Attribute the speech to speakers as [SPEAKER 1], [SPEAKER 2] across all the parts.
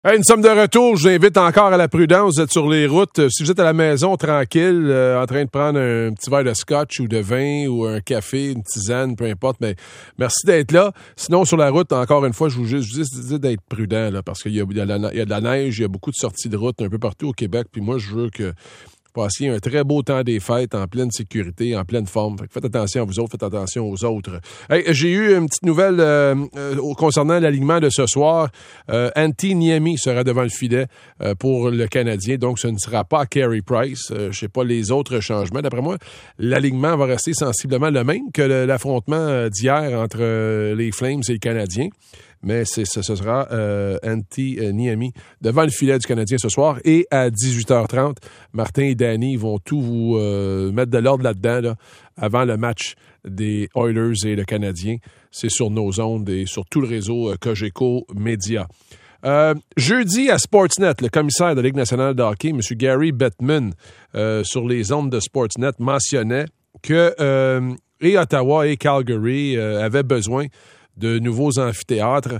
[SPEAKER 1] Hey, nous sommes de retour. Je vous invite encore à la prudence. Vous êtes sur les routes. Si vous êtes à la maison, tranquille, en train de prendre un petit verre de scotch ou de vin ou un café, une tisane, peu importe, mais merci d'être là. Sinon, sur la route, encore une fois, je vous dis d'être prudent, là, parce qu'il y a de la neige, il y a beaucoup de sorties de route un peu partout au Québec. Puis moi, je veux que vous passiez un très beau temps des fêtes en pleine sécurité, en pleine forme. Fait que faites attention à vous autres, faites attention aux autres. Hey, j'ai eu une petite nouvelle concernant l'alignement de ce soir. Antti Niemi sera devant le filet pour le Canadien, donc ce ne sera pas Carey Price. Je sais pas les autres changements. D'après moi, l'alignement va rester sensiblement le même que l'affrontement d'hier entre les Flames et le Canadien. Mais ce sera Antti Niemi devant le filet du Canadien ce soir. Et à 18h30, Martin et Danny vont tout vous mettre de l'ordre là-dedans là, avant le match des Oilers et le Canadien. C'est sur nos ondes et sur tout le réseau Cogeco Média. Jeudi à Sportsnet, le commissaire de la Ligue nationale de hockey, M. Gary Bettman, sur les ondes de Sportsnet, mentionnait que et Ottawa et Calgary avaient besoin de nouveaux amphithéâtres.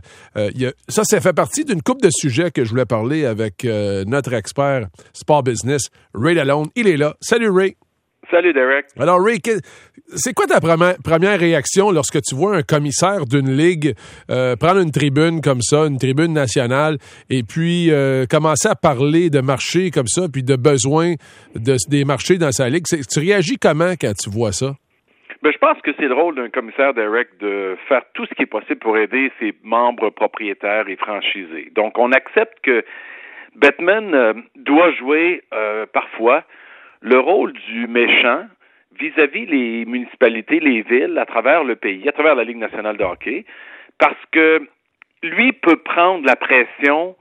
[SPEAKER 1] Ça fait partie d'une couple de sujets que je voulais parler avec notre expert Sport Business, Ray Lalonde. Il est là. Salut Ray.
[SPEAKER 2] Salut Derek.
[SPEAKER 1] Alors Ray, c'est quoi ta première réaction lorsque tu vois un commissaire d'une ligue prendre une tribune comme ça, une tribune nationale, et puis commencer à parler de marché comme ça, puis de besoins des marchés dans sa ligue? Tu réagis comment quand tu vois ça?
[SPEAKER 2] Ben, je pense que c'est le rôle d'un commissaire, Derek, de faire tout ce qui est possible pour aider ses membres propriétaires et franchisés. Donc, on accepte que Bettman doit jouer parfois le rôle du méchant vis-à-vis les municipalités, les villes, à travers le pays, à travers la Ligue nationale de hockey, parce que lui peut prendre la pression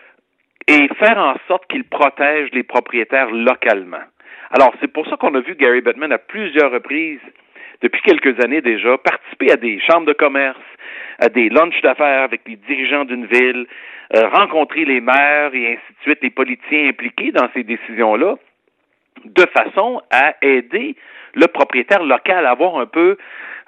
[SPEAKER 2] et faire en sorte qu'il protège les propriétaires localement. Alors, c'est pour ça qu'on a vu Gary Bettman à plusieurs reprises depuis quelques années déjà, participer à des chambres de commerce, à des lunchs d'affaires avec les dirigeants d'une ville, rencontrer les maires et ainsi de suite, les politiciens impliqués dans ces décisions-là, de façon à aider le propriétaire local à avoir un peu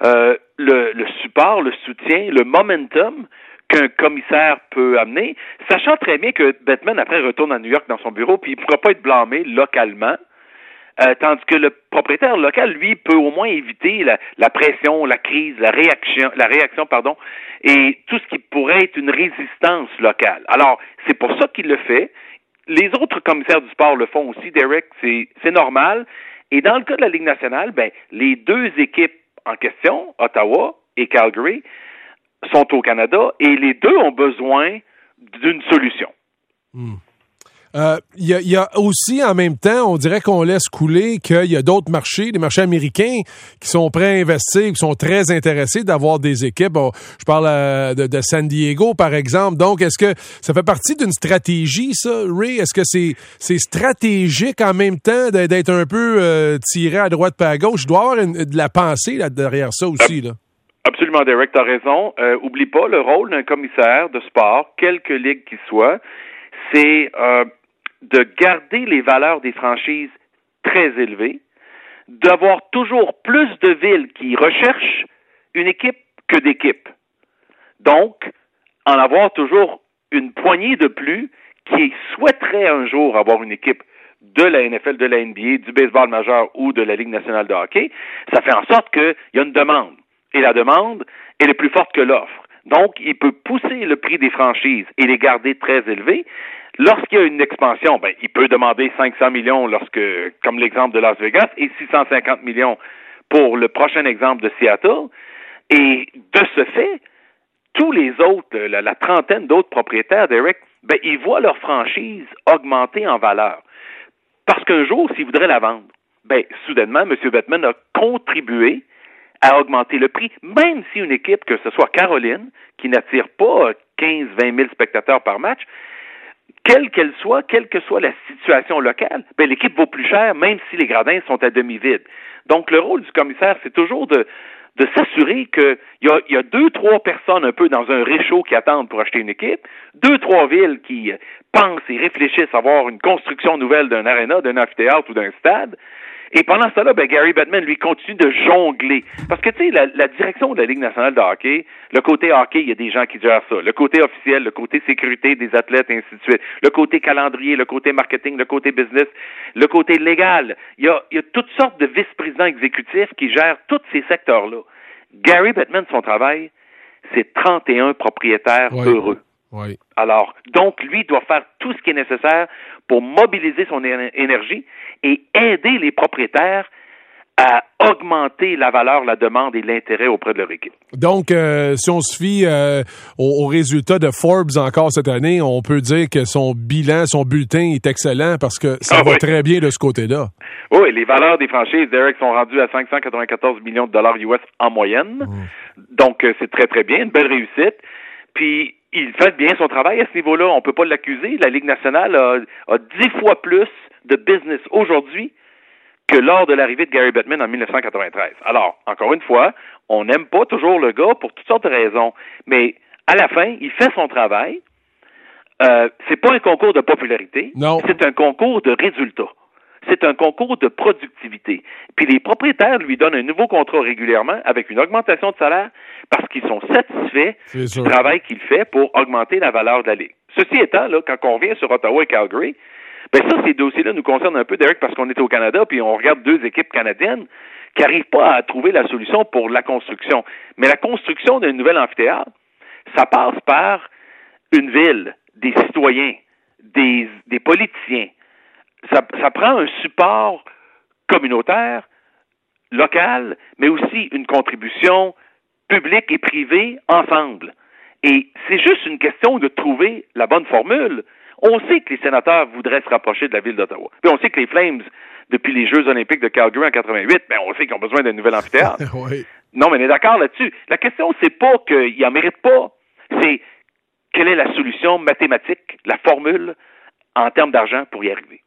[SPEAKER 2] le support, le soutien, le momentum qu'un commissaire peut amener, sachant très bien que Bettman, après, retourne à New York dans son bureau, puis il ne pourra pas être blâmé localement. Tandis que le propriétaire local, lui, peut au moins éviter la pression, la crise, la réaction, et tout ce qui pourrait être une résistance locale. Alors, c'est pour ça qu'il le fait. Les autres commissaires du sport le font aussi, Derek, c'est normal. Et dans le cas de la Ligue nationale, ben, les deux équipes en question, Ottawa et Calgary, sont au Canada, et les deux ont besoin d'une solution.
[SPEAKER 1] Il y a aussi, en même temps, on dirait qu'on laisse couler qu'il y a d'autres marchés, des marchés américains qui sont prêts à investir, qui sont très intéressés d'avoir des équipes. Bon, je parle de San Diego, par exemple. Donc, est-ce que ça fait partie d'une stratégie, ça, Ray? Est-ce que c'est stratégique en même temps d'être un peu tiré à droite pas à gauche? Il doit y avoir de la pensée là, derrière ça aussi, là.
[SPEAKER 2] Absolument, Derek, t'as raison. Oublie pas, le rôle d'un commissaire de sport, quelque ligue qu'il soit, c'est de garder les valeurs des franchises très élevées, d'avoir toujours plus de villes qui recherchent une équipe que d'équipes. Donc, en avoir toujours une poignée de plus qui souhaiterait un jour avoir une équipe de la NFL, de la NBA, du baseball majeur ou de la Ligue nationale de hockey, ça fait en sorte qu'il y a une demande. Et la demande, elle est plus forte que l'offre. Donc, il peut pousser le prix des franchises et les garder très élevés. Lorsqu'il y a une expansion, ben, il peut demander 500 millions comme l'exemple de Las Vegas, et 650 millions pour le prochain exemple de Seattle. Et de ce fait, tous les autres, la trentaine d'autres propriétaires, Derek, ben, ils voient leur franchise augmenter en valeur. Parce qu'un jour, s'ils voudraient la vendre, ben, soudainement, M. Bettman a contribué à augmenter le prix, même si une équipe, que ce soit Caroline, qui n'attire pas 15-20 000 spectateurs par match, quelle que soit la situation locale, ben, l'équipe vaut plus cher, même si les gradins sont à demi-vides. Donc, le rôle du commissaire, c'est toujours de s'assurer qu'il y a 2-3 personnes un peu dans un réchaud qui attendent pour acheter une équipe, 2-3 villes qui pensent et réfléchissent à avoir une construction nouvelle d'un aréna, d'un amphithéâtre ou d'un stade, Et pendant ce temps-là, Gary Bettman, lui, continue de jongler. Parce que, tu sais, la direction de la Ligue nationale de hockey, le côté hockey, il y a des gens qui gèrent ça. Le côté officiel, le côté sécurité des athlètes, et ainsi de suite. Le côté calendrier, le côté marketing, le côté business, le côté légal. Il y a toutes sortes de vice-présidents exécutifs qui gèrent tous ces secteurs-là. Gary Bettman, son travail, c'est 31 propriétaires heureux.
[SPEAKER 1] Oui.
[SPEAKER 2] Alors, donc, lui doit faire tout ce qui est nécessaire pour mobiliser son énergie et aider les propriétaires à augmenter la valeur, la demande et l'intérêt auprès de leur équipe.
[SPEAKER 1] Donc, si on se fie aux résultats de Forbes encore cette année, on peut dire que son bilan, son bulletin est excellent parce que ça va très bien de ce côté-là.
[SPEAKER 2] Oui, les valeurs des franchises, Derek, sont rendues à 594 millions de dollars US en moyenne. Donc, c'est très, très bien, une belle réussite. Puis, il fait bien son travail à ce niveau-là. On ne peut pas l'accuser. La Ligue nationale a 10 fois plus de business aujourd'hui que lors de l'arrivée de Gary Bettman en 1993. Alors, encore une fois, on n'aime pas toujours le gars pour toutes sortes de raisons, mais à la fin, il fait son travail. C'est pas un concours de popularité, c'est un concours de résultats. C'est un concours de productivité. Puis les propriétaires lui donnent un nouveau contrat régulièrement avec une augmentation de salaire parce qu'ils sont satisfaits du travail qu'il fait pour augmenter la valeur de la Ligue. Ceci étant, là, quand on revient sur Ottawa et Calgary, ces dossiers-là nous concernent un peu, Derek, parce qu'on est au Canada, puis on regarde deux équipes canadiennes qui n'arrivent pas à trouver la solution pour la construction. Mais la construction d'un nouvel amphithéâtre, ça passe par une ville, des citoyens, des politiciens. Ça prend un support communautaire, local, mais aussi une contribution publique et privée ensemble. Et c'est juste une question de trouver la bonne formule. On sait que les sénateurs voudraient se rapprocher de la ville d'Ottawa. Puis on sait que les Flames, depuis les Jeux olympiques de Calgary en 88, on sait qu'ils ont besoin d'un nouvel amphithéâtre.
[SPEAKER 1] Oui.
[SPEAKER 2] Non, mais on est d'accord là-dessus. La question, c'est pas qu'ils en méritent pas, c'est quelle est la solution mathématique, la formule, en termes d'argent pour y arriver.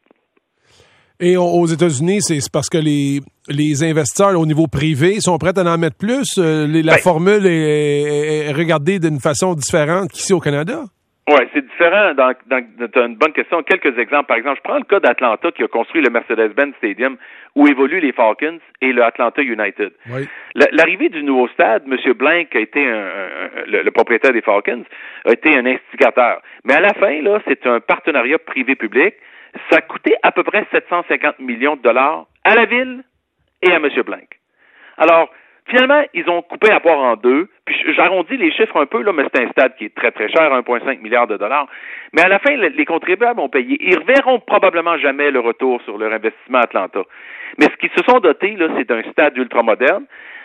[SPEAKER 1] Et aux États-Unis, c'est parce que les investisseurs au niveau privé sont prêts à en mettre plus. La formule est regardée d'une façon différente qu'ici au Canada?
[SPEAKER 2] Oui, c'est différent. T'as une bonne question. Quelques exemples. Par exemple, je prends le cas d'Atlanta qui a construit le Mercedes-Benz Stadium où évoluent les Falcons et le Atlanta United.
[SPEAKER 1] Oui.
[SPEAKER 2] L'arrivée du nouveau stade, M. Blank a été le propriétaire des Falcons, a été un instigateur. Mais à la fin, là, c'est un partenariat privé-public. Ça a coûté à peu près 750 millions de dollars à la ville et à M. Blank. Alors, finalement, ils ont coupé la poire en deux. Puis j'arrondis les chiffres un peu, là, mais c'est un stade qui est très, très cher, 1,5 milliard de dollars. Mais à la fin, les contribuables ont payé. Ils ne reverront probablement jamais le retour sur leur investissement à Atlanta. Mais ce qu'ils se sont dotés, là, c'est un stade ultramoderne.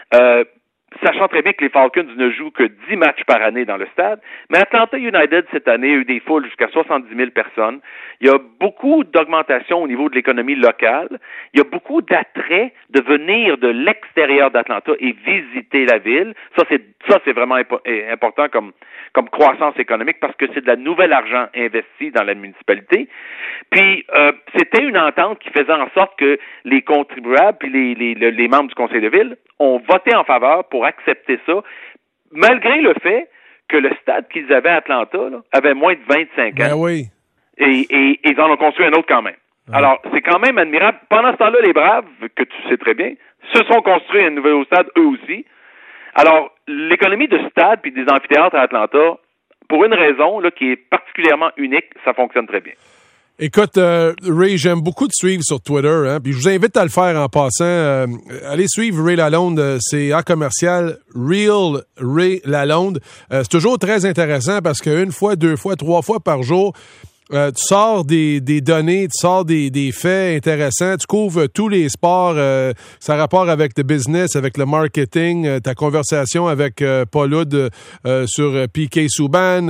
[SPEAKER 2] Sachant très bien que les Falcons ne jouent que 10 matchs par année dans le stade. Mais Atlanta United, cette année, a eu des foules jusqu'à 70 000 personnes. Il y a beaucoup d'augmentation au niveau de l'économie locale. Il y a beaucoup d'attrait de venir de l'extérieur d'Atlanta et visiter la ville. Ça, c'est vraiment important comme croissance économique parce que c'est de la nouvelle argent investi dans la municipalité. Puis, c'était une entente qui faisait en sorte que les contribuables puis les membres du conseil de ville ont voté en faveur pour accepter ça, malgré le fait que le stade qu'ils avaient à Atlanta là, avait moins de 25 ans.
[SPEAKER 1] Ben oui.
[SPEAKER 2] Et ils en ont construit un autre quand même. Ouais. Alors, c'est quand même admirable. Pendant ce temps-là, les Braves, que tu sais très bien, se sont construits un nouveau stade eux aussi. Alors, l'économie de stade puis des amphithéâtres à Atlanta, pour une raison là, qui est particulièrement unique, ça fonctionne très bien.
[SPEAKER 1] Écoute, Ray, j'aime beaucoup te suivre sur Twitter, hein, puis je vous invite à le faire en passant. Allez suivre Ray Lalonde, c'est commercial Real Ray Lalonde. C'est toujours très intéressant parce qu'une fois, deux fois, trois fois par jour, tu sors des données, tu sors des faits intéressants, tu couvres tous les sports, ça a rapport avec le business, avec le marketing, ta conversation avec Paul Hood sur P.K. Subban,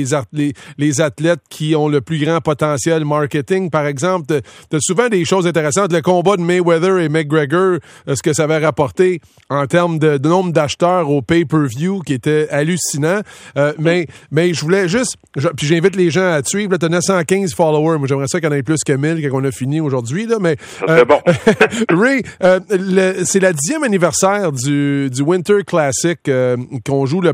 [SPEAKER 1] les athlètes qui ont le plus grand potentiel marketing, par exemple. Tu as souvent des choses intéressantes. Le combat de Mayweather et McGregor, ce que ça avait rapporté en termes de nombre d'acheteurs au pay-per-view qui était hallucinant. Mais je voulais juste... Puis j'invite les gens à te suivre. Tu as 915 followers. Moi, j'aimerais ça qu'il y en ait plus que 1000 quand on a fini aujourd'hui, là, mais...
[SPEAKER 2] C'est bon.
[SPEAKER 1] Ray, c'est la 10e anniversaire du Winter Classic qu'on joue le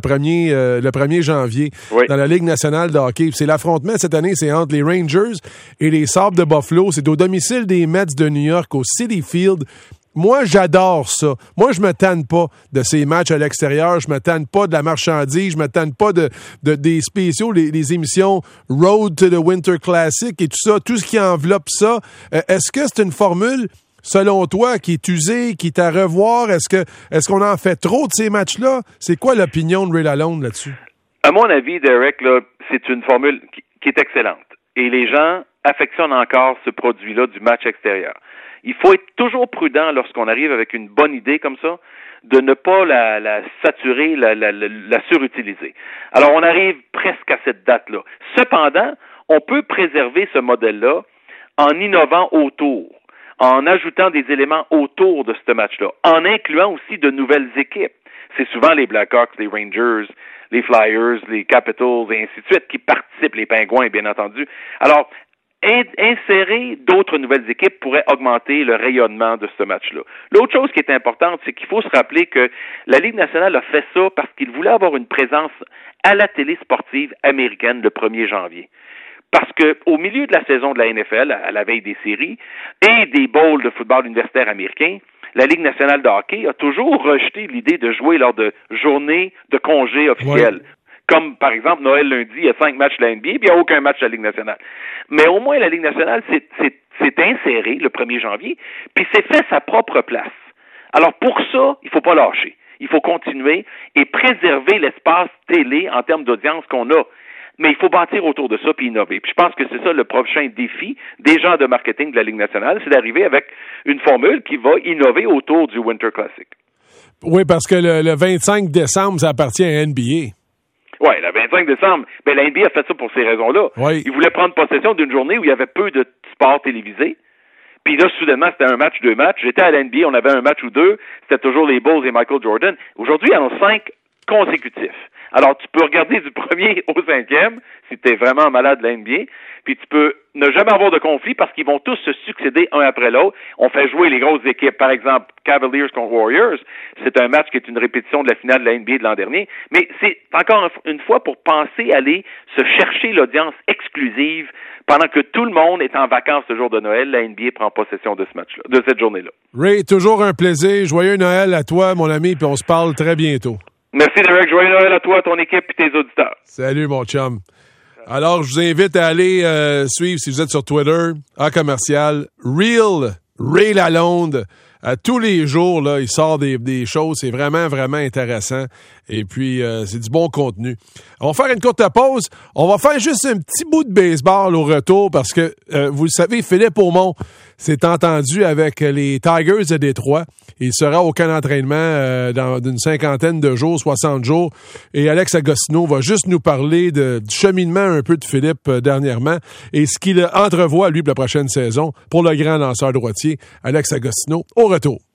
[SPEAKER 1] 1er janvier dans la Ligue nationale de hockey. C'est l'affrontement cette année, c'est entre les Rangers et les Sabres de Buffalo. C'est au domicile des Mets de New York, au Citi Field. Moi, j'adore ça. Moi, je me tanne pas de ces matchs à l'extérieur. Je me tanne pas de la marchandise. Je me tanne pas des spéciaux, les émissions Road to the Winter Classic et tout ça, tout ce qui enveloppe ça. Est-ce que c'est une formule, selon toi, qui est usée, qui est à revoir? Est-ce qu'on en fait trop de ces matchs-là? C'est quoi l'opinion de Ray Lalonde là-dessus?
[SPEAKER 2] À mon avis, Derek, là, c'est une formule qui est excellente. Et les gens affectionnent encore ce produit-là du match extérieur. Il faut être toujours prudent lorsqu'on arrive avec une bonne idée comme ça, de ne pas la saturer, la surutiliser. Alors, on arrive presque à cette date-là. Cependant, on peut préserver ce modèle-là en innovant autour, en ajoutant des éléments autour de ce match-là, en incluant aussi de nouvelles équipes. C'est souvent les Blackhawks, les Rangers, les Flyers, les Capitals, et ainsi de suite, qui participent, les Pingouins, bien entendu. Alors, insérer d'autres nouvelles équipes pourrait augmenter le rayonnement de ce match-là. L'autre chose qui est importante, c'est qu'il faut se rappeler que la Ligue nationale a fait ça parce qu'il voulait avoir une présence à la télé sportive américaine le 1er janvier. Parce que au milieu de la saison de la NFL, à la veille des séries, et des bowls de football universitaire américain, la Ligue nationale de hockey a toujours rejeté l'idée de jouer lors de journées de congés officiels. Ouais. Comme, par exemple, Noël lundi, il y a 5 matchs de la NBA, puis il n'y a aucun match de la Ligue nationale. Mais au moins, la Ligue nationale s'est insérée le 1er janvier, puis s'est fait sa propre place. Alors, pour ça, il ne faut pas lâcher. Il faut continuer et préserver l'espace télé en termes d'audience qu'on a. Mais il faut bâtir autour de ça puis innover. Puis je pense que c'est ça le prochain défi des gens de marketing de la Ligue nationale, c'est d'arriver avec une formule qui va innover autour du Winter Classic.
[SPEAKER 1] Oui, parce que le 25 décembre, ça appartient à NBA.
[SPEAKER 2] Oui, le 25 décembre, ben la NBA a fait ça pour ces raisons-là.
[SPEAKER 1] Oui.
[SPEAKER 2] Ils voulaient prendre possession d'une journée où il y avait peu de sports télévisés. Puis là, soudainement, c'était un match, 2 matchs. J'étais à la NBA, on avait un match ou 2. C'était toujours les Bulls et Michael Jordan. Aujourd'hui, il y en a 5 consécutifs. Alors, tu peux regarder du 1er au 5e, si tu es vraiment malade de la NBA, puis tu peux ne jamais avoir de conflit parce qu'ils vont tous se succéder un après l'autre. On fait jouer les grosses équipes, par exemple, Cavaliers contre Warriors. C'est un match qui est une répétition de la finale de la NBA de l'an dernier. Mais c'est encore une fois pour penser aller se chercher l'audience exclusive pendant que tout le monde est en vacances le jour de Noël. La NBA prend possession de ce match-là, de cette journée-là.
[SPEAKER 1] Ray, toujours un plaisir. Joyeux Noël à toi, mon ami, puis on se parle très bientôt.
[SPEAKER 2] Merci, Derek. Joyeux Noël à toi, à ton équipe et tes auditeurs.
[SPEAKER 1] Salut, mon chum. Alors, je vous invite à aller suivre, si vous êtes sur Twitter, @Real Ray Lalonde. Tous les jours, là, il sort des choses. C'est vraiment, vraiment intéressant. Et puis, c'est du bon contenu. On va faire une courte pause. On va faire juste un petit bout de baseball au retour parce que, vous le savez, Philippe Aumont s'est entendu avec les Tigers de Détroit. Il sera au camp d'entraînement d'une 50aine de jours, 60 jours. Et Alex Agostino va juste nous parler du cheminement un peu de Philippe dernièrement et ce qu'il entrevoit, lui, pour la prochaine saison pour le grand lanceur droitier, Alex Agostino. Au retour.